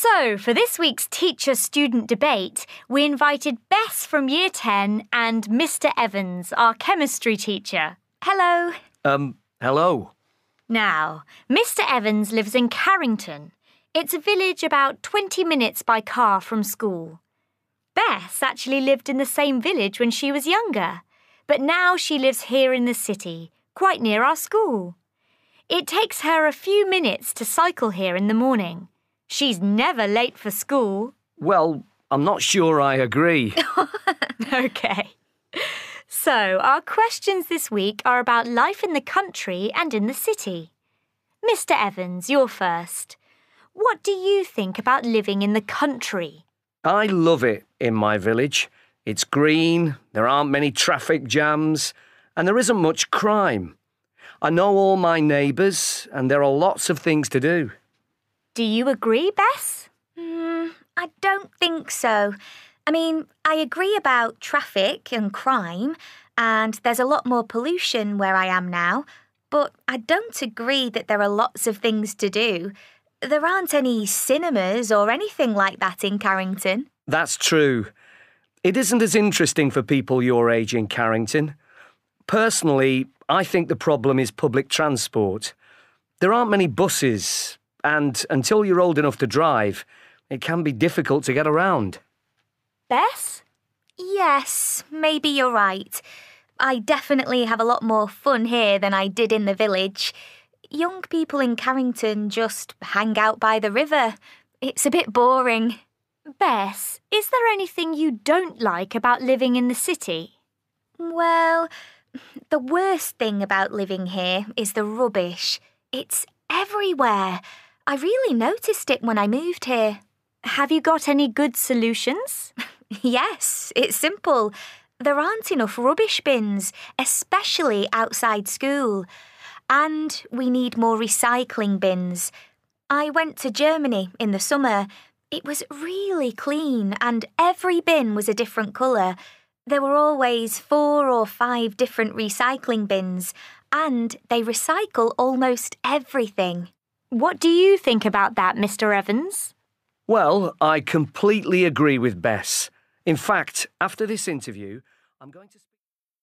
So, for this week's teacher-student debate, we invited Bess from Year 10 and Mr. Evans, our chemistry teacher. Hello. Hello. Now, Mr. Evans lives in Carrington. It's a village about 20 minutes by car from school. Bess actually lived in the same village when she was younger, but now she lives here in the city, quite near our school. It takes her a few minutes to cycle here in the morning. She's never late for school. Well, I'm not sure I agree. OK. So, our questions this week are about life in the country and in the city. Mr. Evans, you're first. What do you think about living in the country? I love it in my village. It's green, there aren't many traffic jams, and there isn't much crime. I know all my neighbours, and there are lots of things to do. Do you agree, Bess? I don't think so. I mean, I agree about traffic and crime, and there's a lot more pollution where I am now, but I don't agree that there are lots of things to do. There aren't any cinemas or anything like that in Carrington. That's true. It isn't as interesting for people your age in Carrington. Personally, I think the problem is public transport. There aren't many buses, and until you're old enough to drive, it can be difficult to get around. Bess? Yes, maybe you're right. I definitely have a lot more fun here than I did in the village. Young people in Carrington just hang out by the river. It's a bit boring. Bess, is there anything you don't like about living in the city? Well, the worst thing about living here is the rubbish. It's everywhere. I really noticed it when I moved here. Have you got any good solutions? Yes, it's simple. There aren't enough rubbish bins, especially outside school. And we need more recycling bins. I went to Germany in the summer. It was really clean and every bin was a different colour. There were always 4 or 5 different recycling bins and they recycle almost everything. What do you think about that, Mr. Evans? Well, I completely agree with Bess. In fact, after this interview, I'm going to...